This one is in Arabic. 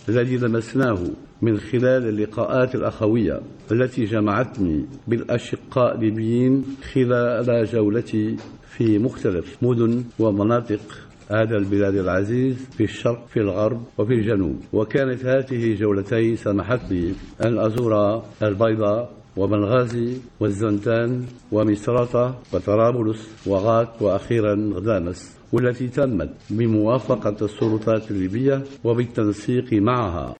الذي لمسناه من خلال اللقاءات الأخوية التي جمعتني بالأشقاء الليبيين خلال جولتي في مختلف مدن ومناطق هذا البلاد العزيز في الشرق في الغرب وفي الجنوب. وكانت هذه جولتي سمحت لي أن أزور البيضاء وبنغازي والزنتان ومصراتة وطرابلس وغات وأخيرا غدامس، والتي تمت بموافقة السلطات الليبية وبالتنسيق معها.